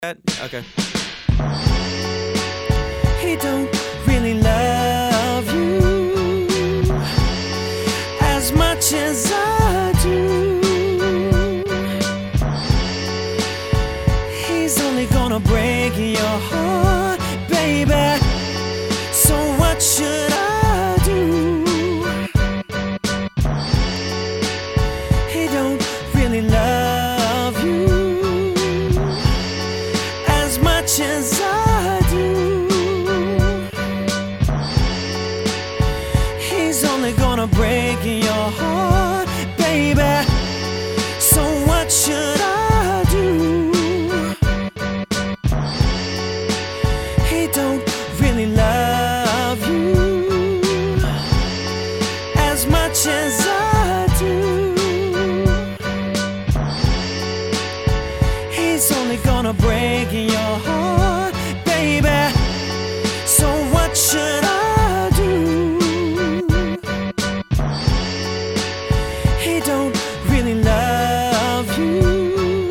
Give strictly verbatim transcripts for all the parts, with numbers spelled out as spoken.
Okay. He don't really love you as much as I do. He's only gonna break your heart, baby. So what should I do? He don't really love you as much as I do. He's only gonna break your heart, baby. So what should I do? He don't really love you as much as I do. He's only gonna break your heart, baby. So what should I do? He don't really love you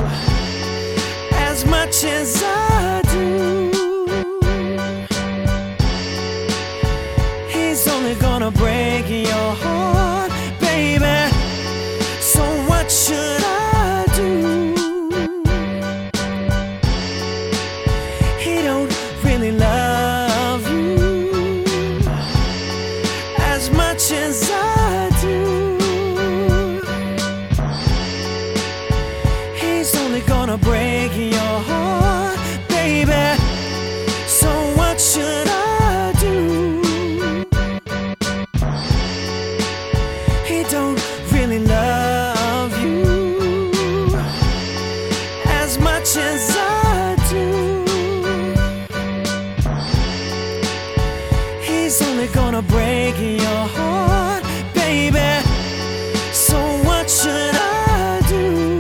as much as I do. He's only gonna break your heart, baby. So what should I do? He don't really love you as much as I do. He's only gonna break your heart, baby. So what should I do? He don't really love you as much as I do. He's only gonna break your heart, baby. So what should I do?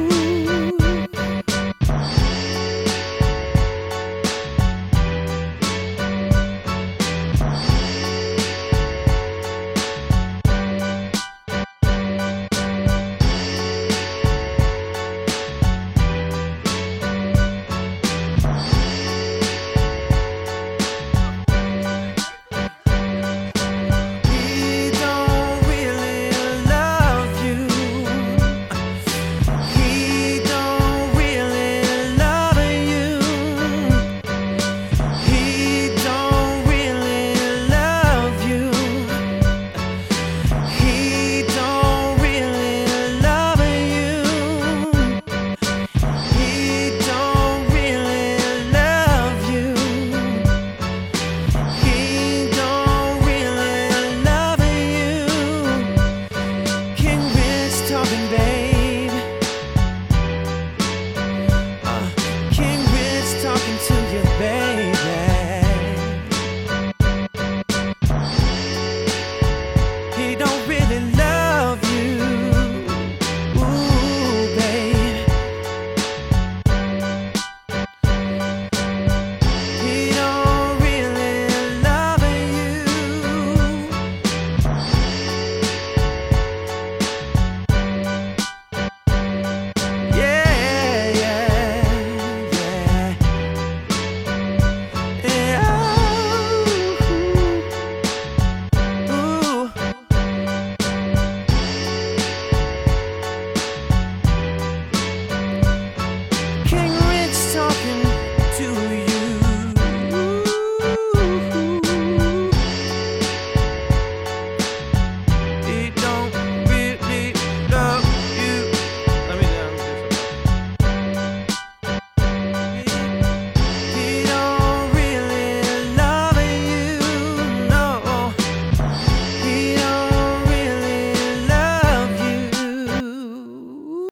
He don't really love you. He don't really love you. He don't really love you. He don't really love you. He don't really love you. He don't really love you. King Rich talking, babe. Uh, King